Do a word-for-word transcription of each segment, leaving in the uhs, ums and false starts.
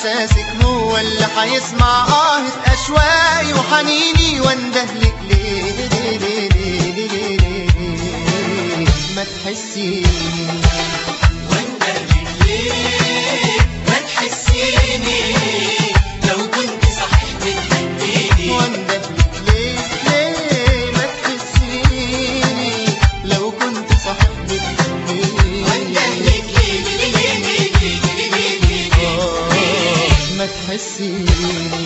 إحساسك هو اللي حيسمع آهة أشواقي وحنيني واندهلك ليه ليه ليه ليه ليه ليه ما تحسيني واندهلك ليه ما تحسيني لو كنت صحيح بتحبيني واندهلك ليه ليه ما تحسيني لو كنت صحيح بتحبيني واندهلك ليه ليه ليه ليه ليه ليه ليه ما تحسيني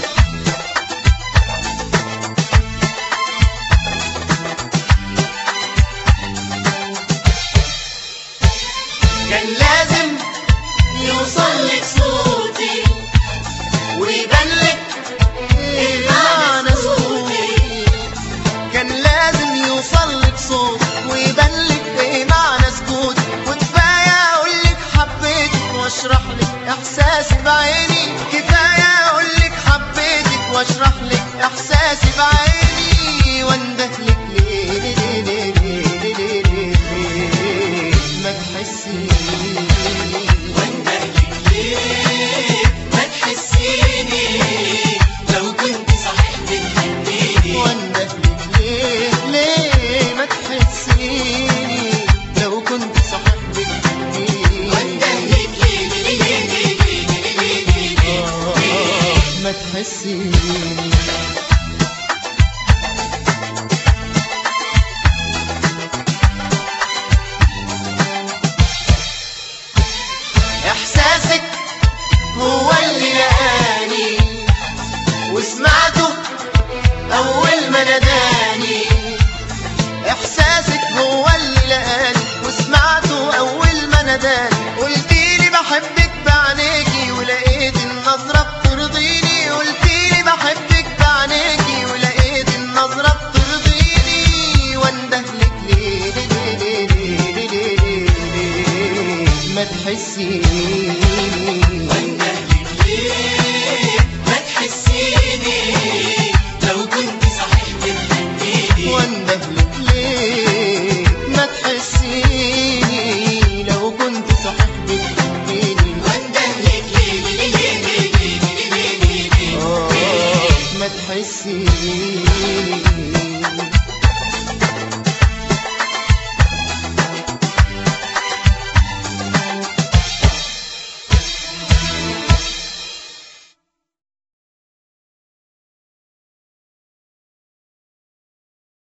كان لازم يوصل لك صوتي ويبان لك إيه معنى صوتي كان لازم يوصل لك صوت ويبان لك ايه معنى سكوت وكفايه اقول لك حبيتك واشرح لك احساسي بعيني كفايه اقول لك حبيتك واشرح لك احساسي بعيني واندهلك ليه ليه ليه ليه ليه ليه ليه ما تحسيني واندهلك ليه ما تحسيني لو كنت صحيح بتحبيني واندهلك ليه ليه ما تحسيني لو كنت صحيح بتحبيني واندهلك ليه ليه ليه ليه ليه ليه آه، ما تحسيني إحساسك هو اللي لقاني وسمعته أول ما ناداني إحساسك هو اللي لقاني وسمعته أول ما ناداني قلتيلي بحبك بعينيكي ولقيت النظرة بترضيني قلتيلي بحبك بعينيكي ولقيت النظرة بترضيني واندهلك ليه ليه ليه ليه ليه ليه ليه ما تحسيني واندهلك ليه ما تحسيني لو كنت صحيح بتحبيني واندهلك ليه ما تحسيني لو كنت صحيح بتحبيني واندهلك ليه ليه ليه ليه ليه ليه ليه آه، ما تحسيني